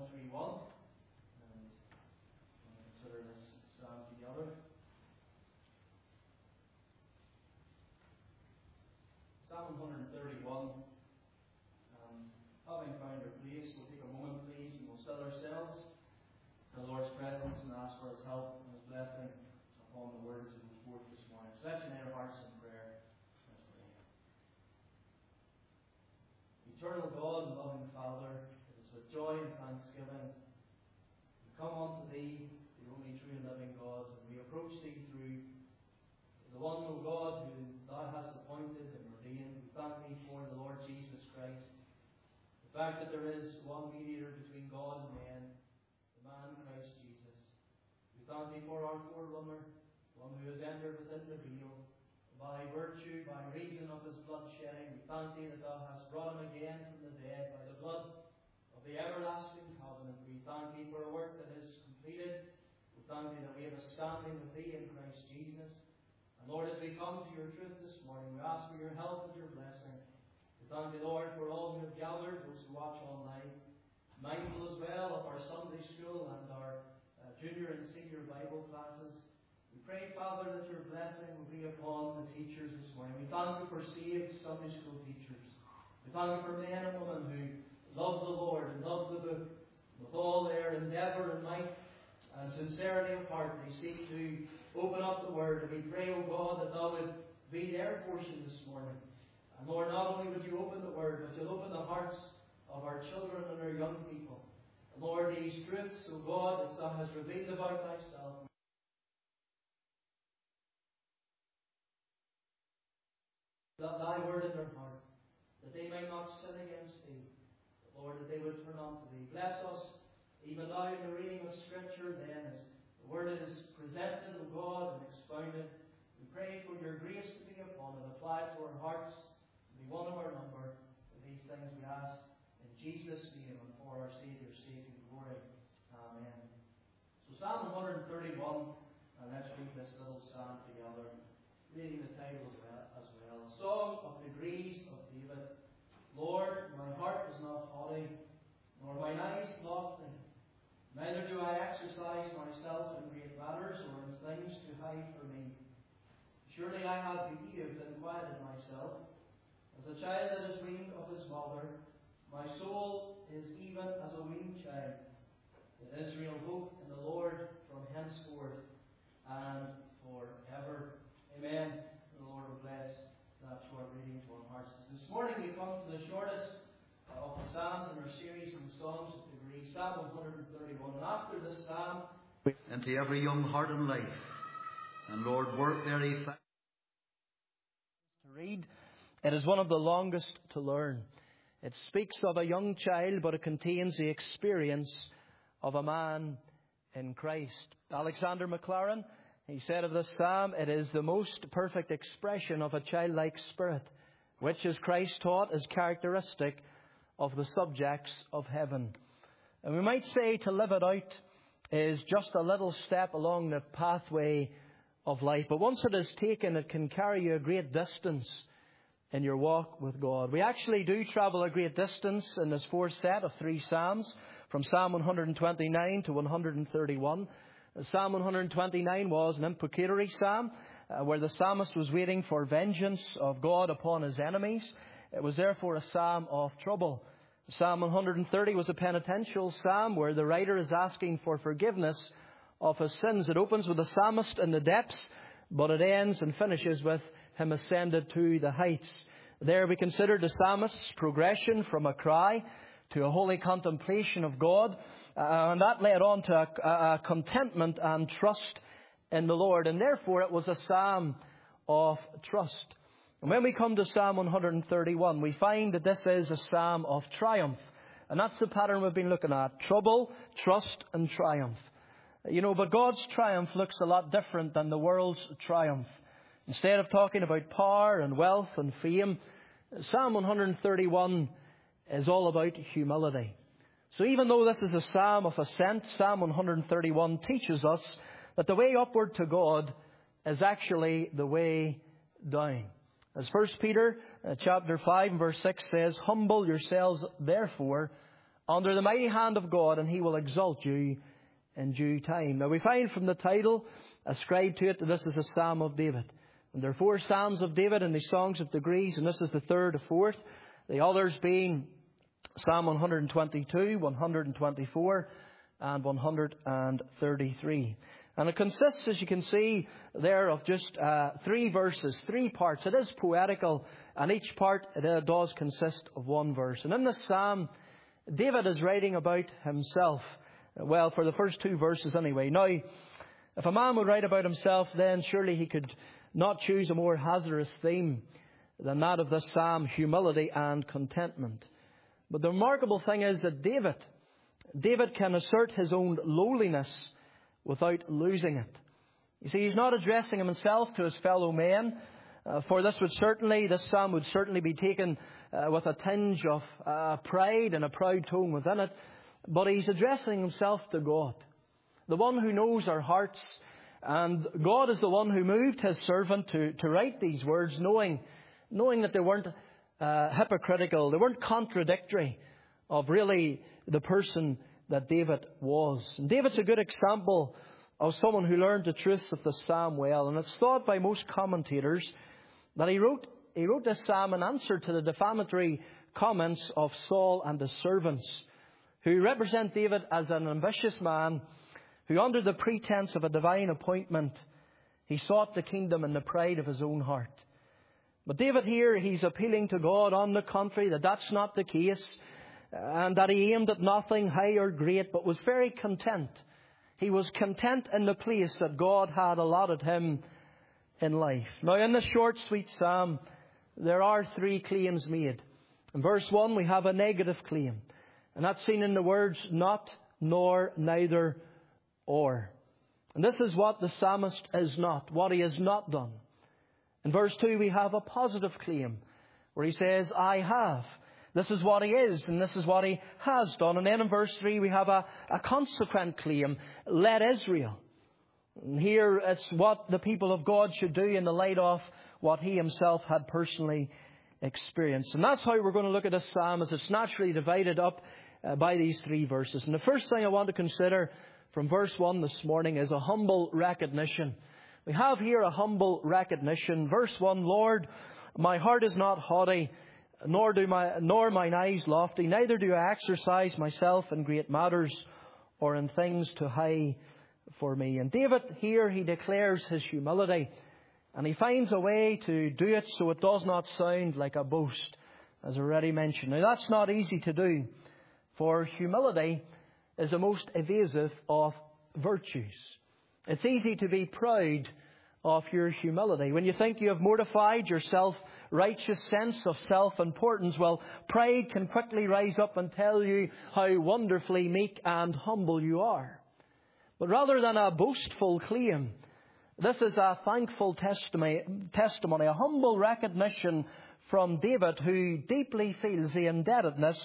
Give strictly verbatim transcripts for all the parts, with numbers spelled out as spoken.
one thirty-one, and we'll consider this psalm together. Psalm one thirty-one. Um, having found our place, we'll take a moment, please, and we'll still ourselves in the Lord's presence and ask for His help and His blessing upon the words that go forth this morning. So let's unite our hearts in prayer. Let's pray. Eternal God and loving Father, it is with joy and thanksgiving we come unto Thee, the only true and living God, and we approach Thee through the one, O God, who Thou hast appointed and ordained. We thank Thee for the Lord Jesus Christ. The fact that there is one mediator between God and man, the man Christ Jesus. We thank Thee for our forerunner, one who has entered within the veil. By virtue, by reason of His blood shedding, we thank Thee that Thou hast brought Him again from the dead by the blood of the everlasting covenant. We thank Thee for a work that is completed. We thank Thee that we have a standing with Thee in Christ Jesus. And Lord, as we come to Your truth this morning, we ask for Your help and Your blessing. We thank Thee, Lord, for all who have gathered, those who watch online, mindful as well of our Sunday school and our uh, junior and senior Bible classes. We pray, Father, that Your blessing will be upon the teachers this morning. We thank You for saved Sunday school teachers. We thank You for men and women who love the Lord and love the book. With all their endeavour and might and sincerity of heart, they seek to open up the Word. And we pray, O God, that Thou would be their portion this morning. And Lord, not only would You open the Word, but You'll open the hearts of our children and our young people. And Lord, these truths, O God, that Thou hast revealed about Thyself, that Thy word in their heart, that they may not sin against Thee, but Lord, that they would turn unto Thee. Bless us, even now in the reading of Scripture, then, as the word is presented, O God, and expounded. We pray for Your grace to be upon it, apply it to our hearts, and be one of our number. For these things we ask in Jesus' name and for our Saviour's sake and glory. Amen. So Psalm one thirty-one, and let's read this little psalm together, reading the title as well. As well. A Song of Degrees of David. Lord, my heart is not haughty, nor mine eyes lofty. Neither do I exercise myself in great matters or in things too high for me. Surely I have behaved and quieted myself, as a child that is weaned of his mother. My soul is even as a weaned child. Let Israel hope in the Lord from henceforth and forever. Amen. The Lord will bless that short reading to our hearts. This morning we come to the shortest of the Psalms in our series on Songs of Degree, Psalm one thirty-one. And after this Psalm, into every young heart and life, and Lord, work there a to read. It is one of the longest to learn. It speaks of a young child, but it contains the experience of a man in Christ. Alexander Maclaren, he said of this psalm, it is the most perfect expression of a childlike spirit, which, as Christ taught, is characteristic of the subjects of heaven. And we might say to live it out is just a little step along the pathway of life. But once it is taken, it can carry you a great distance in your walk with God. We actually do travel a great distance in this fourth set of three psalms, from Psalm one twenty-nine to one thirty-one. Psalm one twenty-nine was an imprecatory psalm, uh, where the psalmist was waiting for vengeance of God upon his enemies. It was therefore a psalm of trouble. Psalm one thirty was a penitential psalm, where the writer is asking for forgiveness of his sins. It opens with the psalmist in the depths, but it ends and finishes with him ascended to the heights. There we considered the psalmist's progression from a cry to a holy contemplation of God. Uh, and that led on to a, a contentment and trust in the Lord. And therefore it was a psalm of trust. And when we come to Psalm one thirty-one, we find that this is a psalm of triumph. And that's the pattern we've been looking at. Trouble, trust and triumph. You know, but God's triumph looks a lot different than the world's triumph. Instead of talking about power and wealth and fame, Psalm one thirty-one is all about humility. So even though this is a psalm of ascent, Psalm one thirty-one teaches us that the way upward to God is actually the way down. As First Peter uh, chapter five and verse six says, humble yourselves therefore under the mighty hand of God, and He will exalt you in due time. Now we find from the title ascribed to it that this is a Psalm of David. And there are four Psalms of David in the Songs of Degrees, and this is the third or fourth. The others being Psalm one hundred twenty-two, one hundred twenty-four, and one hundred thirty-three. And it consists, as you can see there, of just uh, three verses, three parts. It is poetical, and each part it does consist of one verse. And in this psalm, David is writing about himself. Well, for the first two verses anyway. Now, if a man would write about himself, then surely he could not choose a more hazardous theme than that of this psalm, humility and contentment. But the remarkable thing is that David, David can assert his own lowliness without losing it. You see, he's not addressing himself to his fellow men. Uh, for this would certainly, this psalm would certainly be taken uh, with a tinge of uh, pride and a proud tone within it. But he's addressing himself to God, the one who knows our hearts. And God is the one who moved His servant to, to write these words, knowing, knowing that they weren't uh, hypocritical, they weren't contradictory of really the person that David was. And David's a good example of someone who learned the truths of the psalm well. And it's thought by most commentators that he wrote, he wrote this psalm in answer to the defamatory comments of Saul and his servants, who represent David as an ambitious man who, under the pretense of a divine appointment, he sought the kingdom in the pride of his own heart. But David here, he's appealing to God on the contrary, that that's not the case, and that he aimed at nothing high or great, but was very content. He was content in the place that God had allotted him in life. Now, in this short, sweet psalm, there are three claims made. In verse one, we have a negative claim. And that's seen in the words not, nor, neither, or. And this is what the psalmist is not, what he has not done. In verse two, we have a positive claim, where he says, I have. This is what he is, and this is what he has done. And then in verse three, we have a, a consequent claim, let Israel. And here it's what the people of God should do in the light of what he himself had personally experienced. And that's how we're going to look at this psalm, as it's naturally divided up uh, by these three verses. And the first thing I want to consider from verse one this morning is a humble recognition. We have here a humble recognition. Verse one, Lord, my heart is not haughty, nor do my nor mine eyes lofty, neither do I exercise myself in great matters or in things too high for me. And David here, he declares his humility, and he finds a way to do it so it does not sound like a boast, as already mentioned. Now, that's not easy to do, for humility is the most evasive of virtues. It's easy to be proud of your humility. When you think you have mortified your self-righteous sense of self-importance, well, pride can quickly rise up and tell you how wonderfully meek and humble you are. But rather than a boastful claim, this is a thankful testimony, testimony, a humble recognition from David, who deeply feels the indebtedness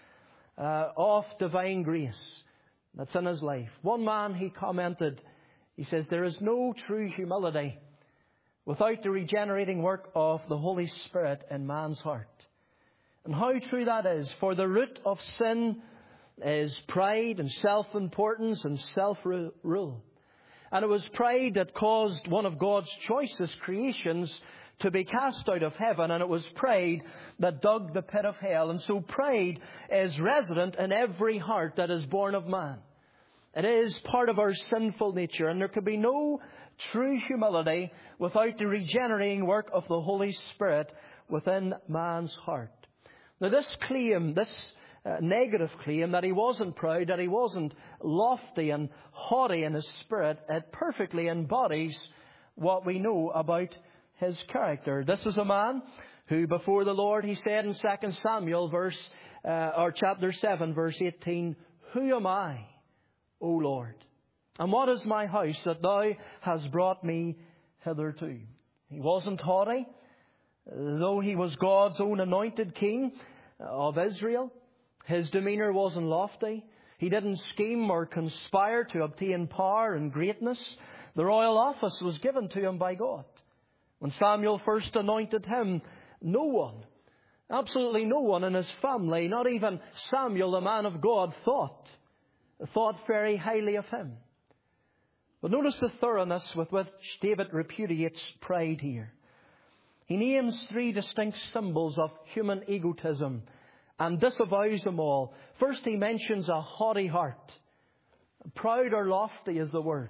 uh, of divine grace that's in his life. One man, he commented, he says, there is no true humility without the regenerating work of the Holy Spirit in man's heart. And how true that is, for the root of sin is pride and self-importance and self-rule. And it was pride that caused one of God's choicest creations to be cast out of heaven, and it was pride that dug the pit of hell. And so pride is resident in every heart that is born of man. It is part of our sinful nature, and there can be no true humility without the regenerating work of the Holy Spirit within man's heart. Now, this claim, this uh, negative claim that he wasn't proud, that he wasn't lofty and haughty in his spirit, it perfectly embodies what we know about his character. This is a man who, before the Lord, he said in Second Samuel, verse uh, or chapter seven, verse eighteen, "Who am I, O Lord? And what is my house that thou hast brought me hitherto?" He wasn't haughty, though he was God's own anointed king of Israel. His demeanour wasn't lofty. He didn't scheme or conspire to obtain power and greatness. The royal office was given to him by God. When Samuel first anointed him, no one, Absolutely no one in his family, not even Samuel, the man of God, thought, thought very highly of him. But notice the thoroughness with which David repudiates pride here. He names three distinct symbols of human egotism and disavows them all. First, he mentions a haughty heart. Proud or lofty is the word.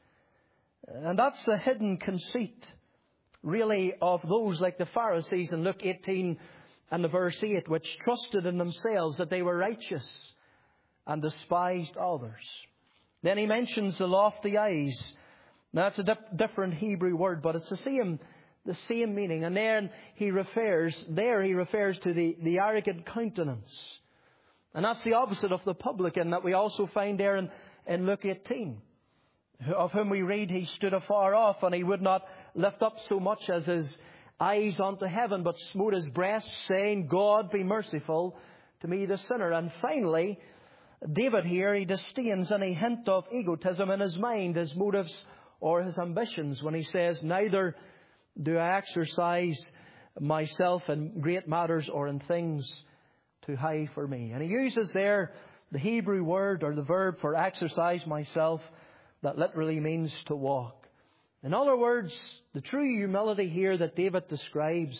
And that's the hidden conceit, really, of those like the Pharisees in Luke eighteen and the verse eight, which trusted in themselves that they were righteous and despised others. Then he mentions the lofty eyes. Now, that's a dip- different Hebrew word, but it's the same, the same meaning. And then he refers, there he refers to the, the arrogant countenance. And that's the opposite of the publican that we also find there in, in Luke eighteen. Of whom we read, he stood afar off, and he would not lift up so much as his eyes unto heaven, but smote his breast, saying, God be merciful to me the sinner. And finally, David here, he disdains any hint of egotism in his mind, his motives or his ambitions, when he says, neither do I exercise myself in great matters or in things too high for me. And he uses there the Hebrew word or the verb for exercise myself, that literally means to walk. In other words, the true humility here that David describes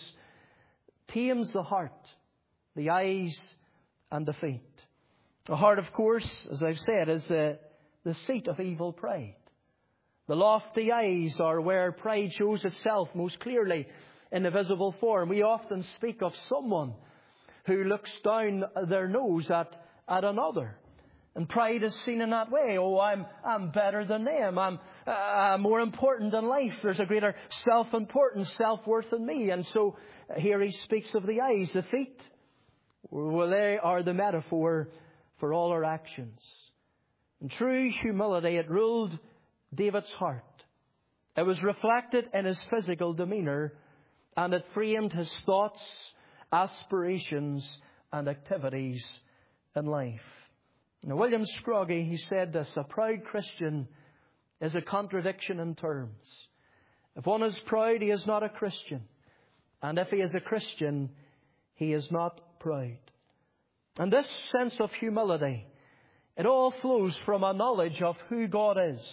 tames the heart, the eyes and the feet. The heart, of course, as I've said, is the, the seat of evil pride. The lofty eyes are where pride shows itself most clearly in the visible form. We often speak of someone who looks down their nose at, at another. And pride is seen in that way. Oh, I'm I'm better than them. I'm uh, more important in life. There's a greater self-importance, self-worth in me. And so here he speaks of the eyes, the feet. Well, they are the metaphor for all our actions. In true humility, it ruled David's heart. It was reflected in his physical demeanour, and it framed his thoughts, aspirations, and activities in life. Now, William Scroggie, he said this, a proud Christian is a contradiction in terms. If one is proud, he is not a Christian. And if he is a Christian, he is not proud. And this sense of humility, it all flows from a knowledge of who God is.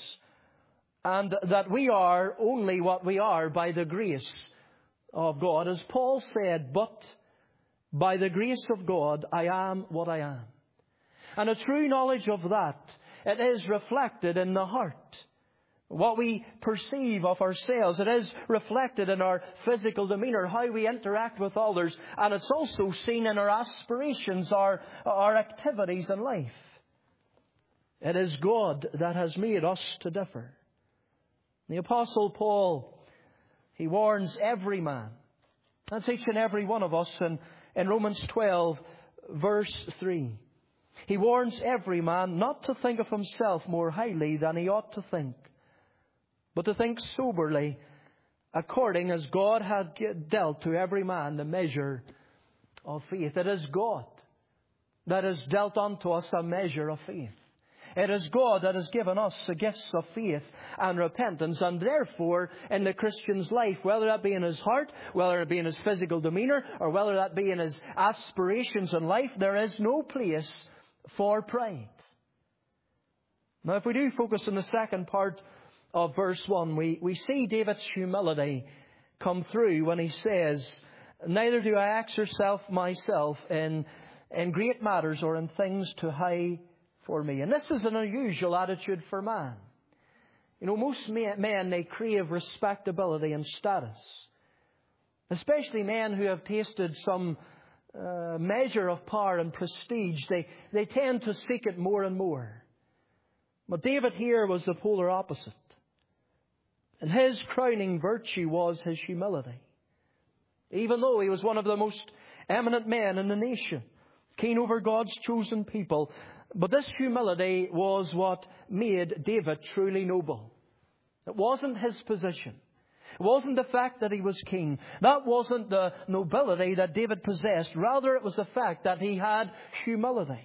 And that we are only what we are by the grace of God. As Paul said, but by the grace of God, I am what I am. And a true knowledge of that, it is reflected in the heart. What we perceive of ourselves, it is reflected in our physical demeanour, how we interact with others. And it's also seen in our aspirations, our, our activities in life. It is God that has made us to differ. The Apostle Paul, he warns every man. That's each and every one of us in, in Romans twelve, verse three. He warns every man not to think of himself more highly than he ought to think, but to think soberly, according as God had dealt to every man the measure of faith. It is God that has dealt unto us a measure of faith. It is God that has given us the gifts of faith and repentance. And therefore, in the Christian's life, whether that be in his heart, whether it be in his physical demeanour, or whether that be in his aspirations in life, there is no place for pride. Now, if we do focus on the second part of verse one, we, we see David's humility come through when he says, neither do I exercise myself in, in great matters or in things too high for me. And this is an unusual attitude for man. You know, most men, they crave respectability and status. Especially men who have tasted some uh, measure of power and prestige. They, they tend to seek it more and more. But David here was the polar opposite. And his crowning virtue was his humility. Even though he was one of the most eminent men in the nation, king over God's chosen people. But this humility was what made David truly noble. It wasn't his position. It wasn't the fact that he was king. That wasn't the nobility that David possessed. Rather, it was the fact that he had humility.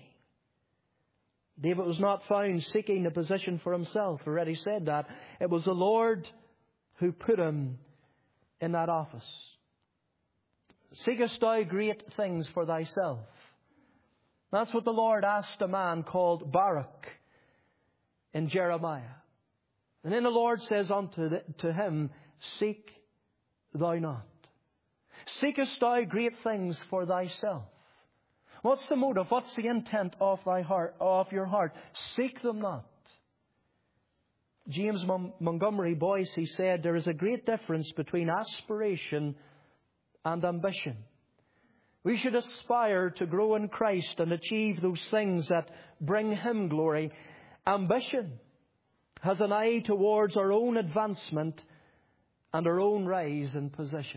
David was not found seeking a position for himself. I already said that. It was the Lord who put him in that office. Seekest thou great things for thyself? That's what the Lord asked a man called Baruch in Jeremiah. And then the Lord says unto the, to him, Seek thou not. Seekest thou great things for thyself? What's the motive? What's the intent of thy heart, of your heart? Seek them not. James Montgomery Boyce, he said, there is a great difference between aspiration and ambition. We should aspire to grow in Christ and achieve those things that bring Him glory. Ambition has an eye towards our own advancement and our own rise in position.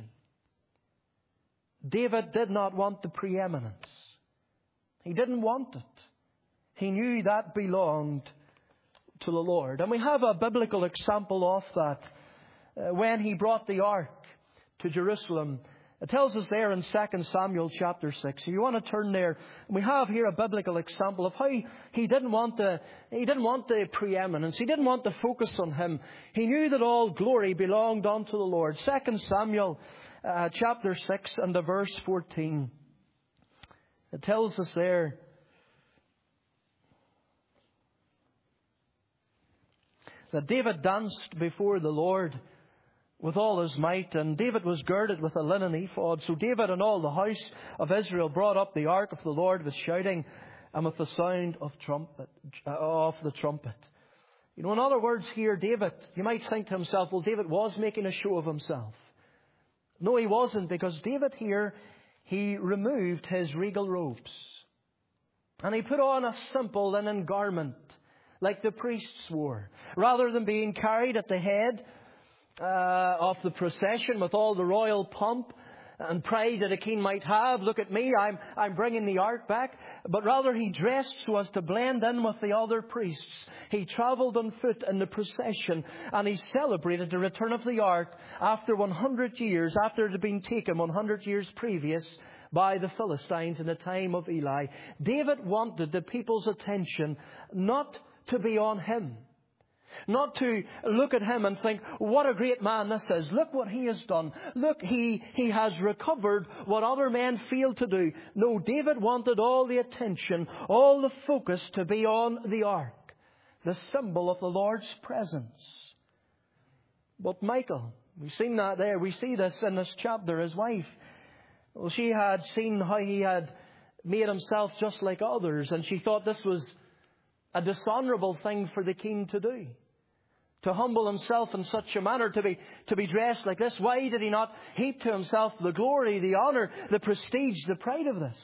David did not want the preeminence. He didn't want it. He knew that belonged to the Lord. And we have a biblical example of that. Uh, when he brought the ark to Jerusalem, it tells us there in Second Samuel chapter six. If you want to turn there, we have here a biblical example of how he didn't want the, he didn't want the preeminence. He didn't want the focus on him. He knew that all glory belonged unto the Lord. Second Samuel uh, chapter six and the verse fourteen. It tells us there, that David danced before the Lord with all his might, and David was girded with a linen ephod. So David and all the house of Israel brought up the ark of the Lord with shouting and with the sound of trumpet, uh, of the trumpet. You know, in other words here, David, you might think to himself, well, David was making a show of himself. No, he wasn't, because David here, he removed his regal robes. And he put on a simple linen garment, like the priests wore. Rather than being carried at the head uh, of the procession with all the royal pomp and pride that a king might have, look at me, I'm, I'm bringing the ark back. But rather he dressed so as to blend in with the other priests. He travelled on foot in the procession, and he celebrated the return of the ark after one hundred years, after it had been taken one hundred years previous by the Philistines in the time of Eli. David wanted the people's attention not to be on him. Not to look at him and think, what a great man this is. Look what he has done. Look, he, he has recovered what other men failed to do. No, David wanted all the attention, all the focus to be on the ark, the symbol of the Lord's presence. But Michal, we've seen that there. We see this in this chapter. His wife, well, she had seen how he had made himself just like others, and she thought this was a dishonourable thing for the king to do. To humble himself in such a manner, to be, to be dressed like this. Why did he not heap to himself the glory, the honour, the prestige, the pride of this?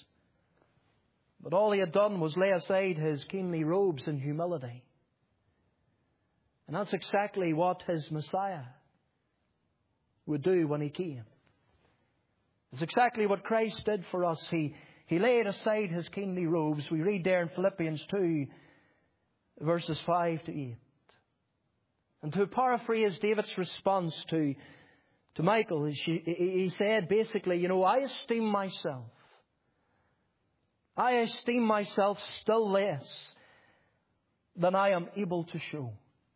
But all he had done was lay aside his kingly robes in humility. And that's exactly what his Messiah would do when he came. It's exactly what Christ did for us. He He laid aside his kingly robes. We read there in Philippians two, verses five to eight. And to paraphrase David's response to, to Michal, he, he said basically, you know, I esteem myself. I esteem myself still less than I am able to show.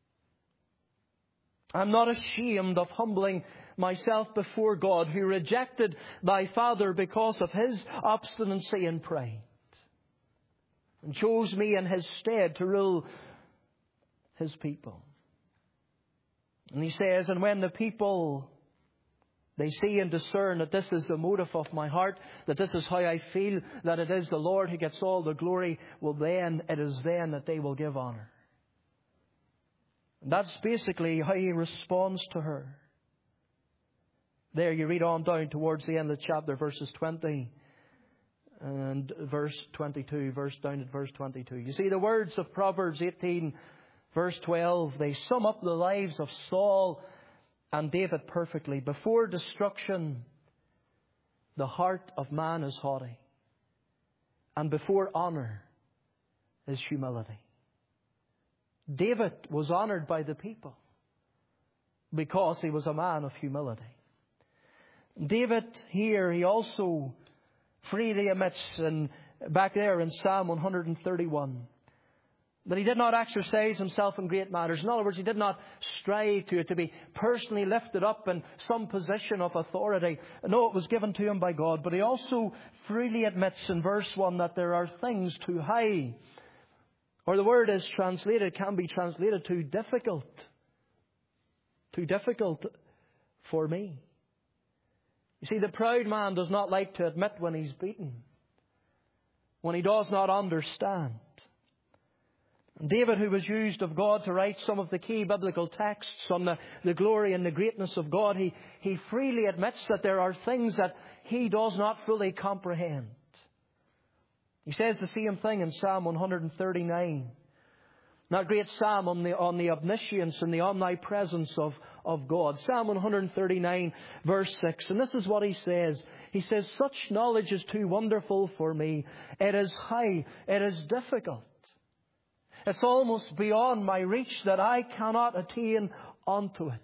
I'm not ashamed of humbling myself before God, who rejected thy father because of his obstinacy and pride, and chose me in his stead to rule his people. And he says, and when the people, they see and discern that this is the motive of my heart, that this is how I feel, that it is the Lord who gets all the glory, well then, it is then that they will give honour. And that's basically how he responds to her. There you read on down towards the end of the chapter, verses twenty and verse twenty-two, verse down at verse twenty-two. You see, the words of Proverbs eighteen, verse twelve, they sum up the lives of Saul and David perfectly. Before destruction, the heart of man is haughty, and before honour is humility. David was honoured by the people because he was a man of humility. David here, he also freely admits, and back there in Psalm one thirty-one, That he did not exercise himself in great matters. In other words, he did not strive to it, to be personally lifted up in some position of authority. No, it was given to him by God. But he also freely admits in verse one that there are things too high. Or the word is translated, can be translated too difficult. Too difficult for me. You see, the proud man does not like to admit when he's beaten, when he does not understand. David, who was used of God to write some of the key biblical texts on the, the glory and the greatness of God, he, he freely admits that there are things that he does not fully comprehend. He says the same thing in Psalm one thirty-nine. That great psalm on the, on the omniscience and the omnipresence of, of God. Psalm one thirty-nine, verse six. And this is what he says. He says, such knowledge is too wonderful for me. It is high. It is difficult. It's almost beyond my reach that I cannot attain unto it.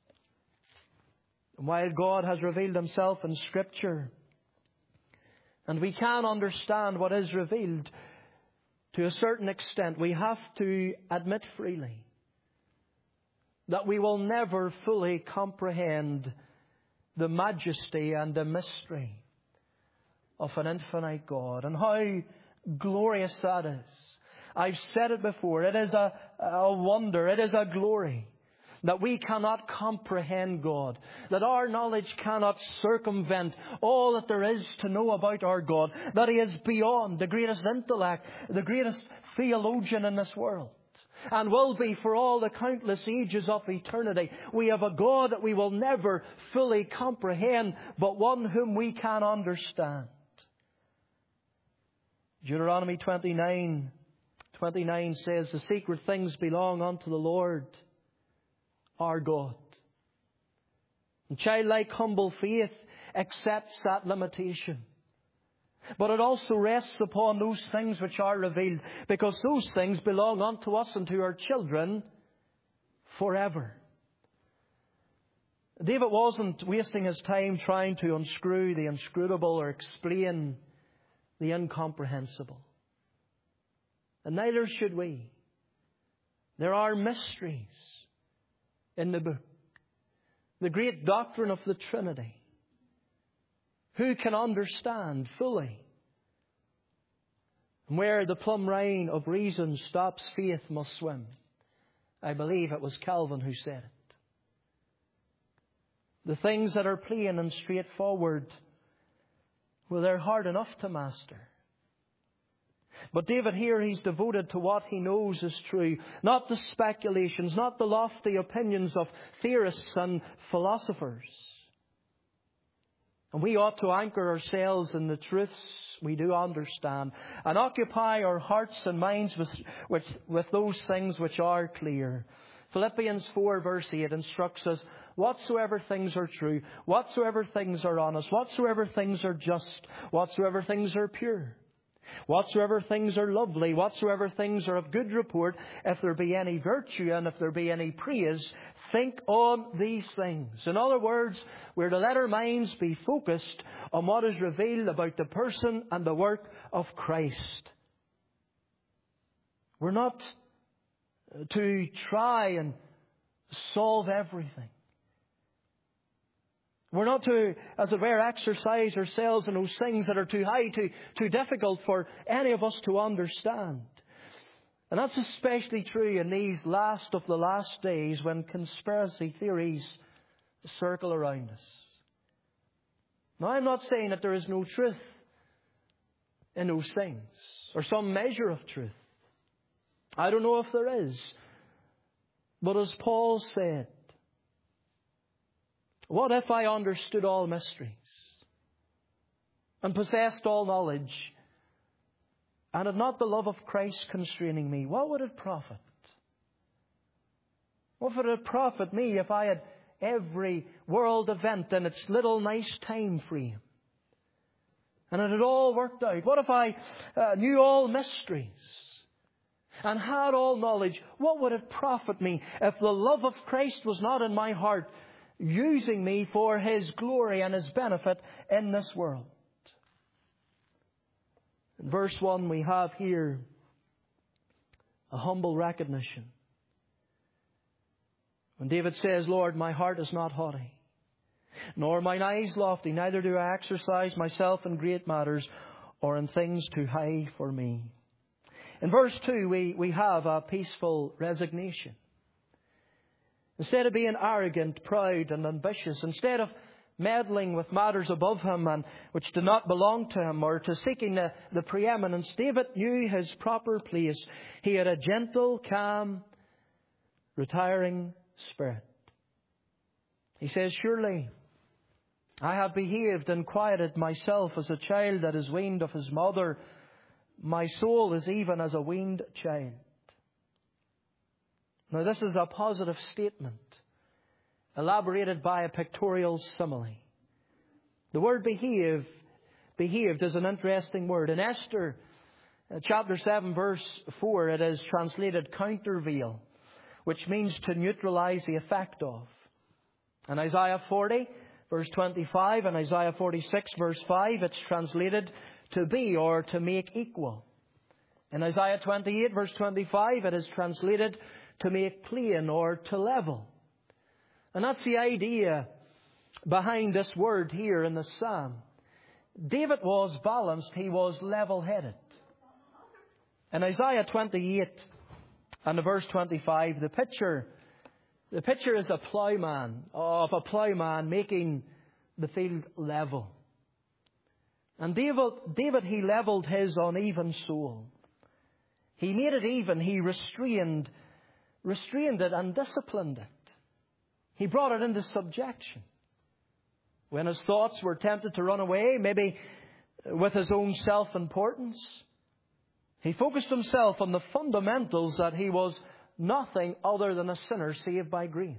And while God has revealed himself in Scripture, and we can understand what is revealed to a certain extent, we have to admit freely that we will never fully comprehend the majesty and the mystery of an infinite God. And how glorious that is. I've said it before. It is a, a wonder. It is a glory that we cannot comprehend God. That our knowledge cannot circumvent all that there is to know about our God. That He is beyond the greatest intellect, the greatest theologian in this world. And will be for all the countless ages of eternity. We have a God that we will never fully comprehend, but one whom we can understand. Deuteronomy twenty-nine twenty-nine says, the secret things belong unto the Lord our God. And childlike humble faith accepts that limitation. But it also rests upon those things which are revealed, because those things belong unto us and to our children forever. David wasn't wasting his time trying to unscrew the inscrutable or explain the incomprehensible. And neither should we. There are mysteries in the book. The great doctrine of the Trinity. Who can understand fully? And where the plumb line of reason stops, faith must swim. I believe it was Calvin who said it. The things that are plain and straightforward, well, they're hard enough to master. But David here, he's devoted to what he knows is true. Not the speculations, not the lofty opinions of theorists and philosophers. And we ought to anchor ourselves in the truths we do understand and occupy our hearts and minds with, with, with those things which are clear. Philippians four verse eight instructs us, whatsoever things are true, whatsoever things are honest, whatsoever things are just, whatsoever things are pure, whatsoever things are lovely, whatsoever things are of good report, if there be any virtue and if there be any praise, think on these things. In other words, we're to let our minds be focused on what is revealed about the person and the work of Christ. We're not to try and solve everything. We're not to, as it were, exercise ourselves in those things that are too high, too, too difficult for any of us to understand. And that's especially true in these last of the last days when conspiracy theories circle around us. Now, I'm not saying that there is no truth in those things, or some measure of truth. I don't know if there is. But as Paul said, what if I understood all mysteries and possessed all knowledge and had not the love of Christ constraining me? What would it profit? What would it profit me if I had every world event in its little nice time frame and it had all worked out? What if I uh, knew all mysteries and had all knowledge? What would it profit me if the love of Christ was not in my heart, using me for His glory and His benefit in this world? In verse one we have here a humble recognition. When David says, Lord, my heart is not haughty, nor mine eyes lofty, neither do I exercise myself in great matters or in things too high for me. In verse two, we, we have a peaceful resignation. Instead of being arrogant, proud and ambitious, instead of meddling with matters above him and which do not belong to him, or to seeking the, the preeminence, David knew his proper place. He had a gentle, calm, retiring spirit. He says, surely I have behaved and quieted myself as a child that is weaned of his mother. My soul is even as a weaned child. Now this is a positive statement, elaborated by a pictorial simile. The word behave, behaved is an interesting word. In Esther chapter seven verse four, it is translated countervail, which means to neutralize the effect of. In Isaiah forty verse twenty-five and Isaiah forty-six verse five, it's translated to be or to make equal. In Isaiah twenty-eight verse twenty-five, it is translated to make plain or to level. And that's the idea behind this word here in the psalm. David was balanced. He was level-headed. In Isaiah twenty-eight and verse twenty-five, the picture, the picture is a ploughman, of a ploughman making the field level. And David, David, he leveled his uneven soul. He made it even. He restrained, restrained it and disciplined it. He brought it into subjection. When his thoughts were tempted to run away, maybe with his own self-importance, he focused himself on the fundamentals that he was nothing other than a sinner saved by grace.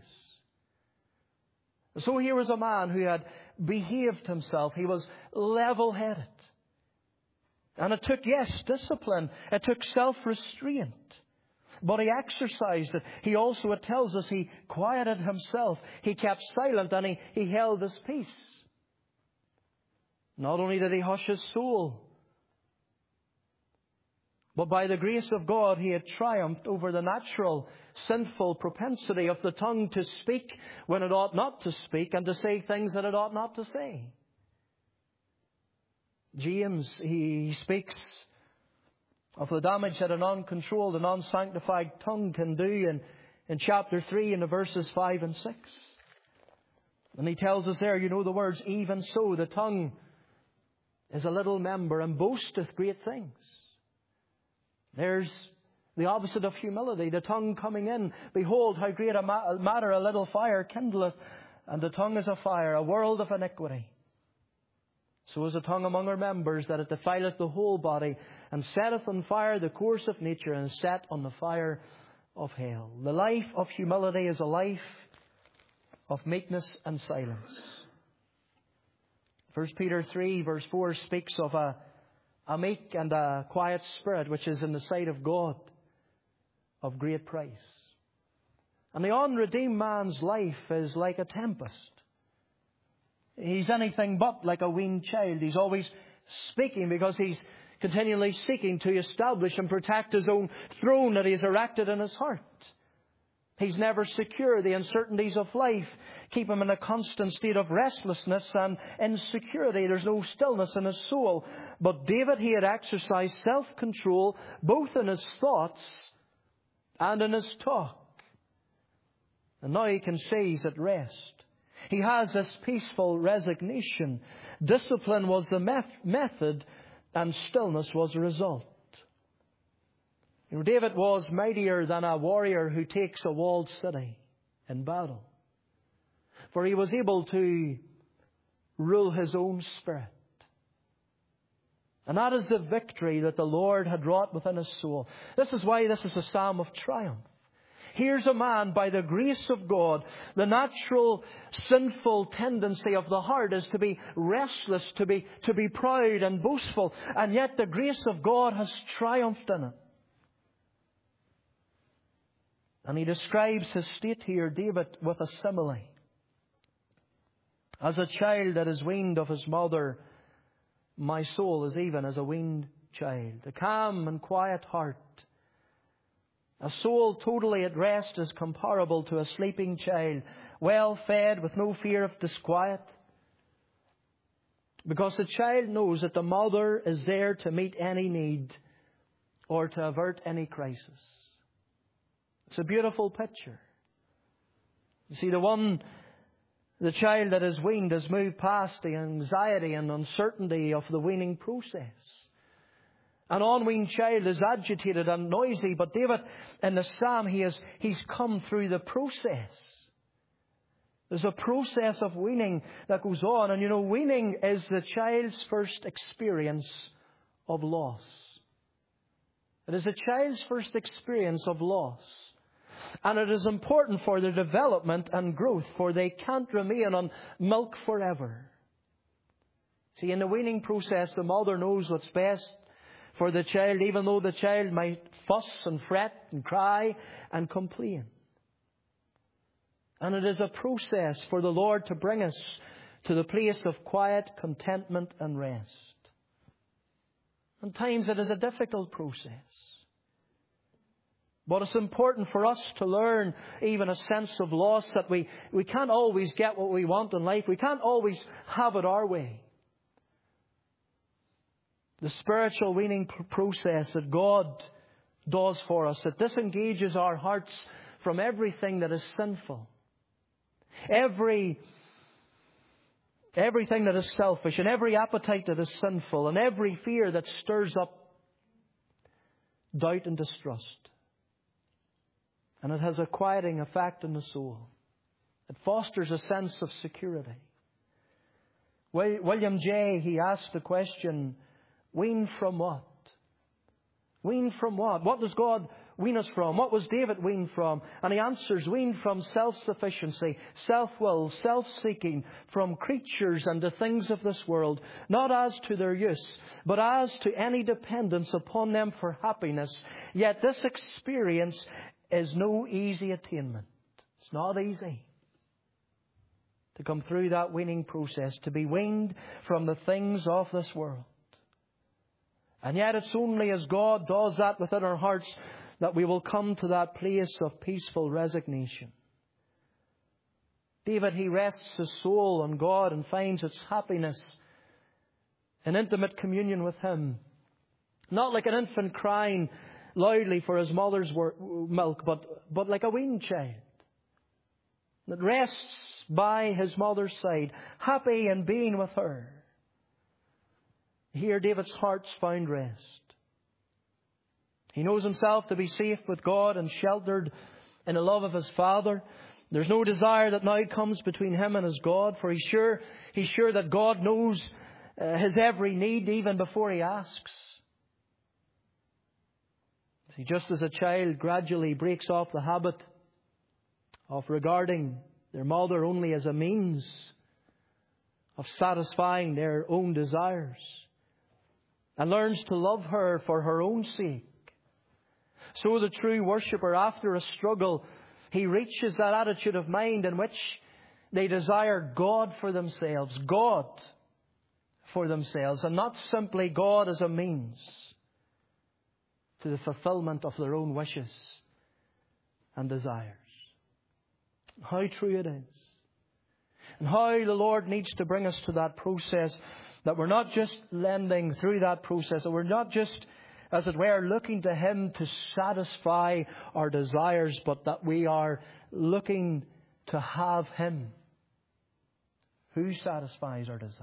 So here was a man who had behaved himself. He was level-headed. And it took, yes, discipline. It took self-restraint. But he exercised it. He also, it tells us, he quieted himself. He kept silent and he, he held his peace. Not only did he hush his soul, but by the grace of God, he had triumphed over the natural, sinful propensity of the tongue to speak when it ought not to speak and to say things that it ought not to say. James, he speaks of the damage that an uncontrolled and unsanctified tongue can do in, in chapter three in the verses five and six. And he tells us there, you know the words, even so the tongue is a little member and boasteth great things. There's the opposite of humility, the tongue coming in. Behold, how great a matter a little fire kindleth, and the tongue is a fire, a world of iniquity. So is the tongue among our members, that it defileth the whole body, and setteth on fire the course of nature, and is set on the fire of hell. The life of humility is a life of meekness and silence. First Peter three verse four speaks of a, a meek and a quiet spirit, which is in the sight of God of great price. And the unredeemed man's life is like a tempest. He's anything but like a weaned child. He's always speaking because he's continually seeking to establish and protect his own throne that he's erected in his heart. He's never secure. The uncertainties of life keep him in a constant state of restlessness and insecurity. There's no stillness in his soul. But David, he had exercised self-control both in his thoughts and in his talk. And now he can say he's at rest. He has this peaceful resignation. Discipline was the method and stillness was the result. You know, David was mightier than a warrior who takes a walled city in battle. For he was able to rule his own spirit. And that is the victory that the Lord had wrought within his soul. This is why this is a psalm of triumph. Here's a man, by the grace of God, the natural sinful tendency of the heart is to be restless, to be, to be proud and boastful. And yet the grace of God has triumphed in it. And he describes his state here, David, with a simile. As a child that is weaned of his mother, my soul is even as a weaned child. A calm and quiet heart A soul totally at rest is comparable to a sleeping child, well fed with no fear of disquiet. Because the child knows that the mother is there to meet any need or to avert any crisis. It's a beautiful picture. You see, the one, the child that is weaned has moved past the anxiety and uncertainty of the weaning process. An unweaned child is agitated and noisy, but David, in the psalm, he has, he's come through the process. There's a process of weaning that goes on. And you know, weaning is the child's first experience of loss. It is a child's first experience of loss. And it is important for their development and growth, for they can't remain on milk forever. See, in the weaning process, the mother knows what's best for the child, even though the child might fuss and fret and cry and complain. And it is a process for the Lord to bring us to the place of quiet, contentment and rest. At times it is a difficult process. But it's important for us to learn even a sense of loss, that we, we can't always get what we want in life. We can't always have it our way. The spiritual weaning process that God does for us, it disengages our hearts from everything that is sinful. Every, everything that is selfish, and every appetite that is sinful, and every fear that stirs up doubt and distrust. And it has a quieting effect on the soul. It fosters a sense of security. William Jay, he asked the question, wean from what? Wean from what? What does God wean us from? What was David weaned from? And he answers, wean from self-sufficiency, self-will, self-seeking, from creatures and the things of this world, not as to their use, but as to any dependence upon them for happiness. Yet this experience is no easy attainment. It's not easy to come through that weaning process, to be weaned from the things of this world. And yet it's only as God does that within our hearts that we will come to that place of peaceful resignation. David, he rests his soul on God and finds its happiness in intimate communion with Him. Not like an infant crying loudly for his mother's milk, but, but like a weaned child that rests by his mother's side, happy in being with her. Here David's heart's found rest. He knows himself to be safe with God and sheltered in the love of his Father. There's no desire that now comes between him and his God, for he's sure, he's sure that God knows uh, his every need even before he asks. See, just as a child gradually breaks off the habit of regarding their mother only as a means of satisfying their own desires, and learns to love her for her own sake, so the true worshipper, after a struggle, he reaches that attitude of mind in which they desire God for themselves, God for themselves, and not simply God as a means to the fulfillment of their own wishes and desires. How true it is. And how the Lord needs to bring us to that process, that we're not just lending through that process, that we're not just, as it were, looking to Him to satisfy our desires, but that we are looking to have Him who satisfies our desires.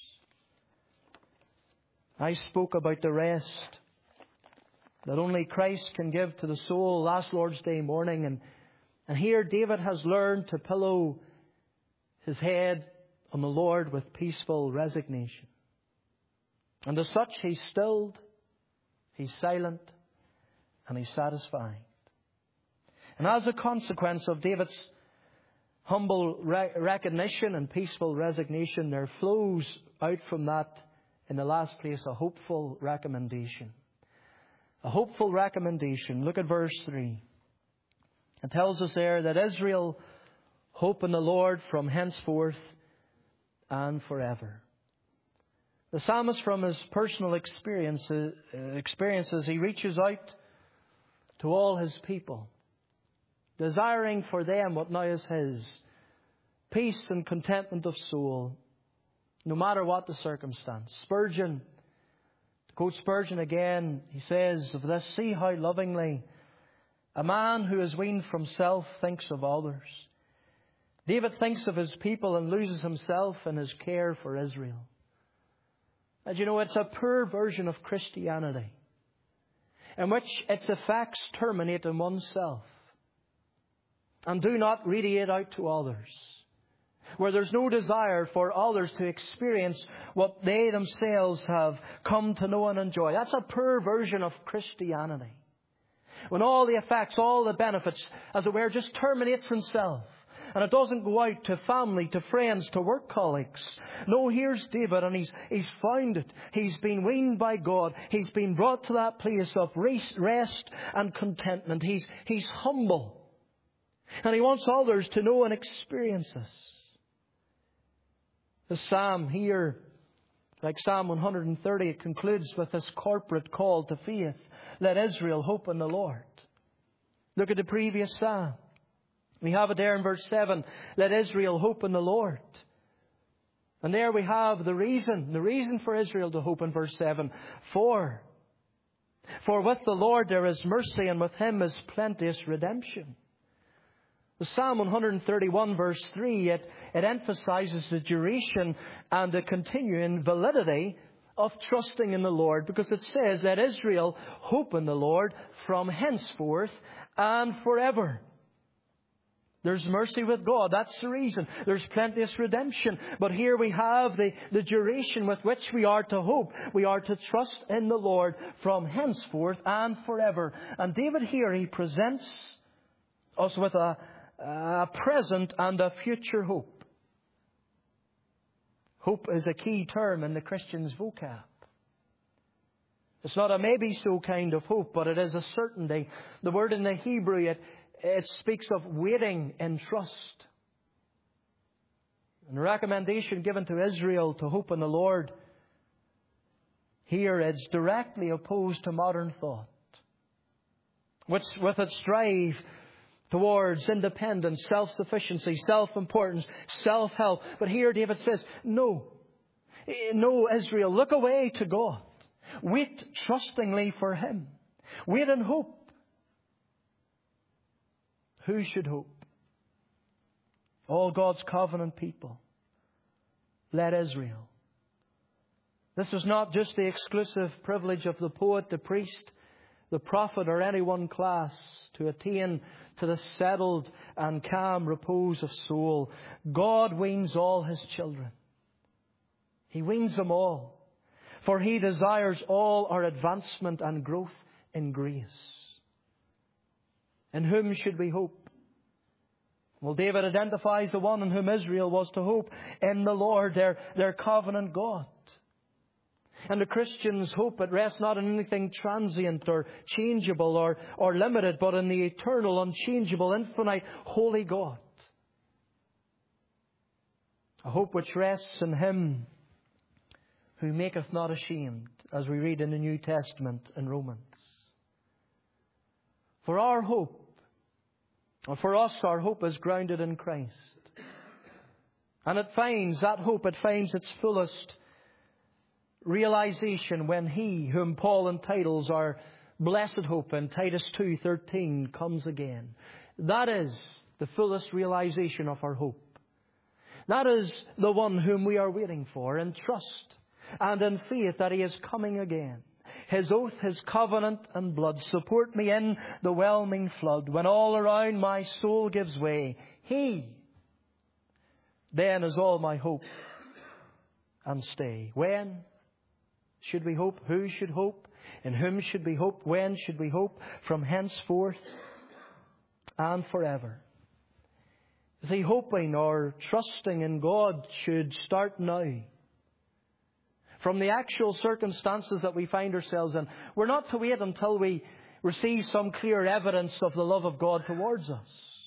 I spoke about the rest that only Christ can give to the soul last Lord's Day morning, and, and here David has learned to pillow his head on the Lord with peaceful resignation. And as such, he's stilled, he's silent, and he's satisfied. And as a consequence of David's humble re- recognition and peaceful resignation, there flows out from that, in the last place, a hopeful recommendation. A hopeful recommendation. Look at verse three. It tells us there that Israel hope in the Lord from henceforth and forever. The psalmist, from his personal experiences, experiences, he reaches out to all His people, desiring for them what now is His, peace and contentment of soul, no matter what the circumstance. Spurgeon, to quote Spurgeon again, he says of this, "See how lovingly a man who is weaned from self thinks of others. David thinks of his people and loses himself in his care for Israel." And you know, it's a poor version of Christianity in which its effects terminate in oneself and do not radiate out to others, where there's no desire for others to experience what they themselves have come to know and enjoy. That's a poor version of Christianity, when all the effects, all the benefits, as it were, just terminates in self. And it doesn't go out to family, to friends, to work colleagues. No, here's David, and he's, he's found it. He's been weaned by God. He's been brought to that place of rest and contentment. He's, he's humble. And he wants others to know and experience this. The psalm here, like Psalm one hundred thirty, it concludes with this corporate call to faith. Let Israel hope in the Lord. Look at the previous psalm. We have it there in verse seven. Let Israel hope in the Lord. And there we have the reason, the reason for Israel to hope in verse seven. For, for with the Lord there is mercy, and with Him is plenteous redemption. The Psalm one hundred thirty-one verse three, it, it emphasizes the duration and the continuing validity of trusting in the Lord, because it says, let Israel hope in the Lord from henceforth and forever. There's mercy with God. That's the reason. There's plenteous redemption. But here we have the, the duration with which we are to hope. We are to trust in the Lord from henceforth and forever. And David here, he presents us with a, a present and a future hope. Hope is a key term in the Christian's vocab. It's not a maybe-so kind of hope, but it is a certainty. The word in the Hebrew, it It speaks of waiting in trust. And the recommendation given to Israel to hope in the Lord, here it's directly opposed to modern thought, which with its strive towards independence, self-sufficiency, self-importance, self-help. But here David says, no, no, Israel, look away to God. Wait trustingly for Him. Wait and hope. Who should hope? All God's covenant people. Let Israel. This was not just the exclusive privilege of the poet, the priest, the prophet, or any one class to attain to the settled and calm repose of soul. God weans all His children. He weans them all. For He desires all our advancement and growth in grace. In whom should we hope? Well, David identifies the one in whom Israel was to hope, in the Lord, their, their covenant God. And the Christian's hope, it rests not in anything transient or changeable or, or limited, but in the eternal, unchangeable, infinite, holy God. A hope which rests in Him who maketh not ashamed, as we read in the New Testament in Romans. For our hope, or for us, our hope is grounded in Christ. And it finds, that hope, it finds its fullest realization when He, whom Paul entitles our blessed hope in Titus two thirteen, comes again. That is the fullest realization of our hope. That is the one whom we are waiting for in trust and in faith that He is coming again. His oath, His covenant and blood support me in the whelming flood. When all around my soul gives way, He then is all my hope and stay. When should we hope? Who should hope? In whom should we hope? When should we hope? From henceforth and forever. See, hoping or trusting in God should start now. From the actual circumstances that we find ourselves in. We're not to wait until we receive some clear evidence of the love of God towards us,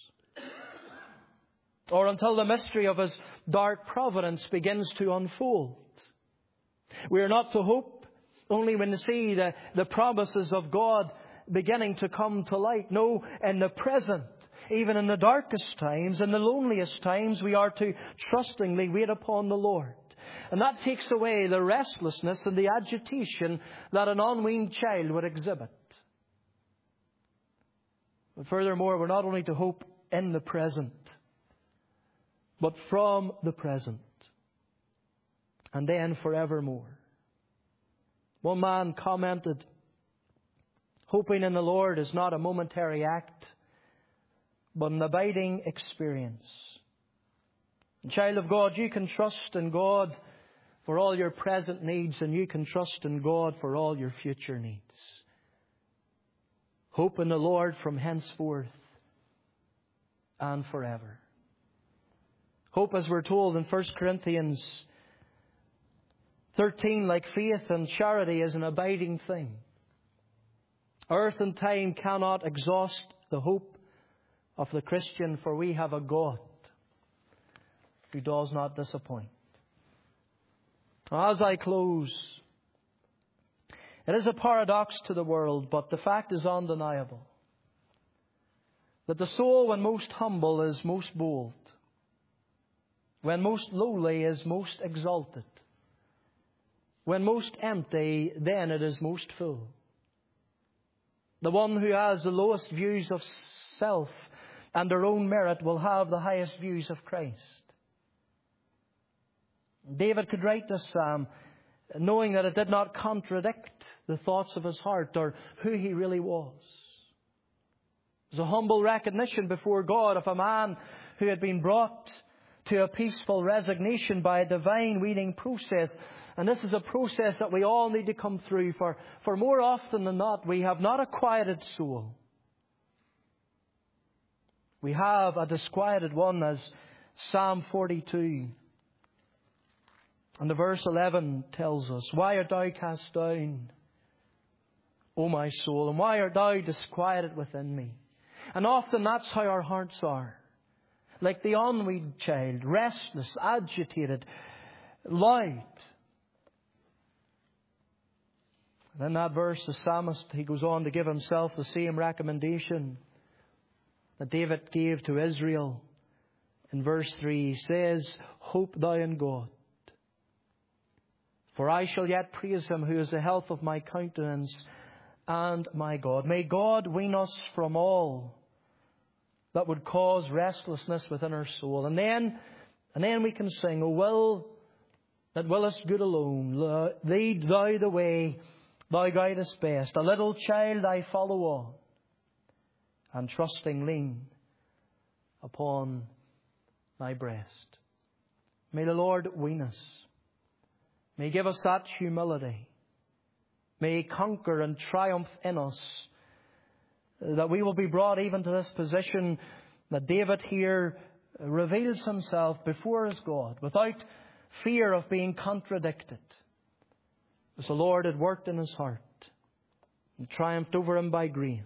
or until the mystery of His dark providence begins to unfold. We are not to hope only when we see the, the promises of God beginning to come to light. No, in the present, even in the darkest times, in the loneliest times, we are to trustingly wait upon the Lord. And that takes away the restlessness and the agitation that an unweaned child would exhibit. But furthermore, we're not only to hope in the present, but from the present, and then forevermore. One man commented, hoping in the Lord is not a momentary act, but an abiding experience. And child of God, you can trust in God for all your present needs, and you can trust in God for all your future needs. Hope in the Lord from henceforth and forever. Hope, as we're told in First Corinthians thirteen, like faith and charity, is an abiding thing. Earth and time cannot exhaust the hope of the Christian, for we have a God who does not disappoint. As I close, it is a paradox to the world, but the fact is undeniable, that the soul, when most humble, is most bold. When most lowly, is most exalted. When most empty, then it is most full. The one who has the lowest views of self and their own merit will have the highest views of Christ. David could write this psalm knowing that it did not contradict the thoughts of his heart or who he really was. It was a humble recognition before God of a man who had been brought to a peaceful resignation by a divine weaning process. And this is a process that we all need to come through, for, for more often than not, we have not a quieted soul. We have a disquieted one, as Psalm forty-two and the verse eleven tells us. Why art thou cast down, O my soul, and why art thou disquieted within me? And often that's how our hearts are. Like the unweaned child, restless, agitated, loud. And in that verse, the psalmist, he goes on to give himself the same recommendation that David gave to Israel. In verse three, he says, hope thou in God, for I shall yet praise him who is the health of my countenance and my God. May God wean us from all that would cause restlessness within our soul. And then, and then we can sing, O will that willest good alone, lead thou the way thou guidest best. A little child I follow on, and trusting lean upon thy breast. May the Lord wean us. May He give us that humility. May He conquer and triumph in us, that we will be brought even to this position that David here reveals himself before his God without fear of being contradicted. As the Lord had worked in his heart and triumphed over him by grace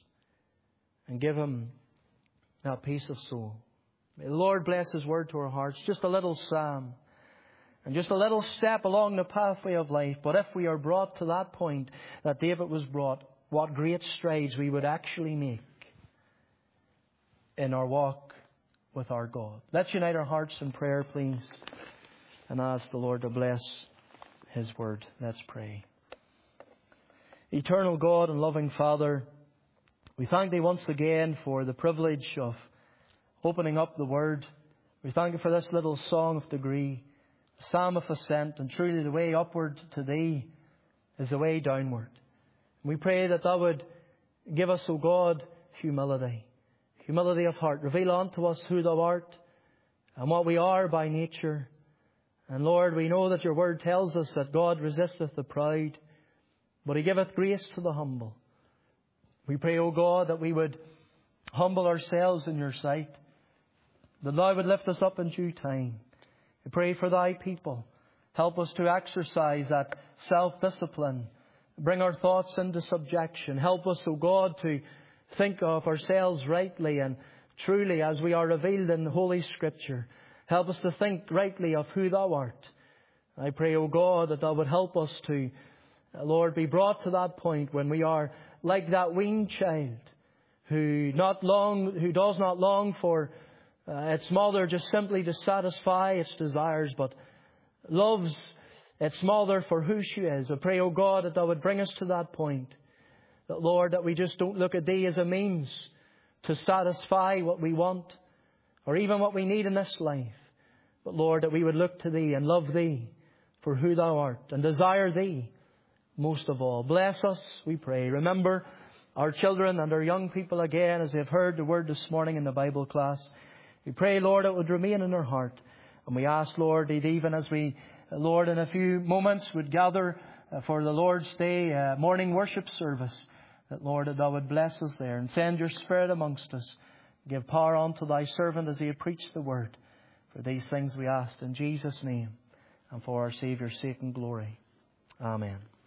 and give him that peace of soul. May the Lord bless His word to our hearts. Just a little psalm and just a little step along the pathway of life. But if we are brought to that point that David was brought, what great strides we would actually make in our walk with our God. Let's unite our hearts in prayer, please, and ask the Lord to bless His word. Let's pray. Eternal God and loving Father, we thank Thee once again for the privilege of opening up the Word. We thank You for this little song of degree, a psalm of ascent, and truly the way upward to Thee is the way downward. We pray that Thou would give us, O God, humility, humility of heart. Reveal unto us who Thou art and what we are by nature. And Lord, we know that Your word tells us that God resisteth the proud, but He giveth grace to the humble. We pray, O God, that we would humble ourselves in Your sight, that Thou would lift us up in due time. We pray for Thy people. Help us to exercise that self-discipline. Bring our thoughts into subjection. Help us, O God, to think of ourselves rightly and truly as we are revealed in the Holy Scripture. Help us to think rightly of who Thou art. I pray, O God, that Thou would help us to, Lord, be brought to that point when we are like that weaned child who not long, who does not long for uh, its mother just simply to satisfy its desires, but loves its mother for who she is. I pray, O God, that Thou would bring us to that point. That, Lord, that we just don't look at Thee as a means to satisfy what we want or even what we need in this life. But, Lord, that we would look to Thee and love Thee for who Thou art and desire Thee most of all. Bless us, we pray. Remember our children and our young people again as they've heard the word this morning in the Bible class. We pray, Lord, it would remain in their heart. And we ask, Lord, that even as we, Lord, in a few moments would gather for the Lord's Day uh, morning worship service, that, Lord, that Thou would bless us there and send Your Spirit amongst us. Give power unto Thy servant as he had preached the word. For these things we ask in Jesus' name and for our Saviour's sake and glory. Amen.